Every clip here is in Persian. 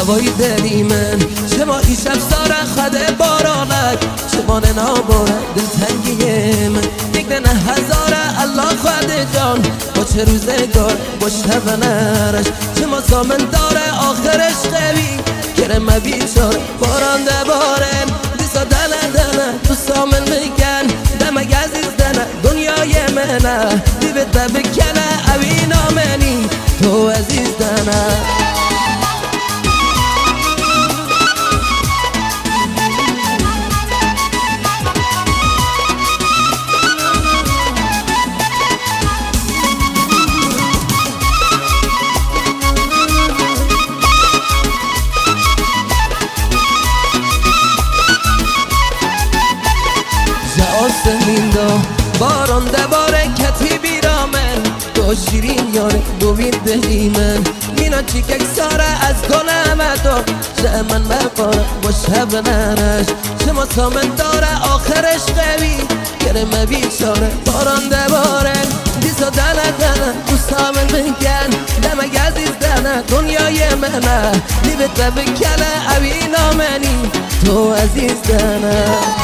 هوای دلی من شما ای شب ساره خده بارانک شما ناباره دلتنگی من یک دنه هزاره الله خود جان با چه روزگار با شب نرش شما سامن داره آخرش قوی کرم بیچاره باران دبارن دیسا دنه دنه تو سامن میگن دمگ عزیز دنه دنیای منه دیبت بکنه اوی نامنی تو عزیز دنه آسمین دا باران دباره کتی بیرامن تو شیرین یاره دوید دلی من مینا چیکک ساره از کنم تو من مقاره با شب نرش شما سامن داره آخرش قوی گرم بیچاره باران دباره دیسا دنه دنه تو سامن بگن دمگ عزیز دنه دنیای منه لیبت بکنه اوی نامنی تو عزیز دنه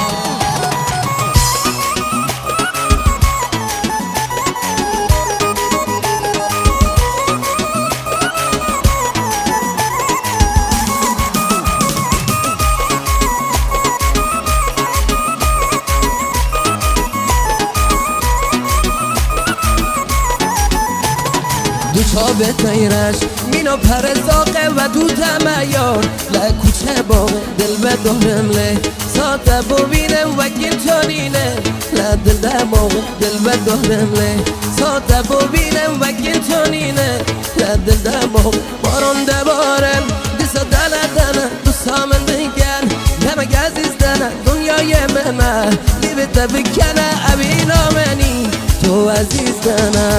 دو چابه تیرش مینا پرزاقه و دو تمیار لکوچه باقه دل به دارم له ساته ببینم و گلتانینه لدل دماغه دل به دارم له ساته ببینم و گلتانینه لدل دماغه باران دبارم دیسا دنه دنه دو سامن بگن دمگ عزیز دنه دنیای منه لیبت بکنه اوی نامنی تو عزیز دنه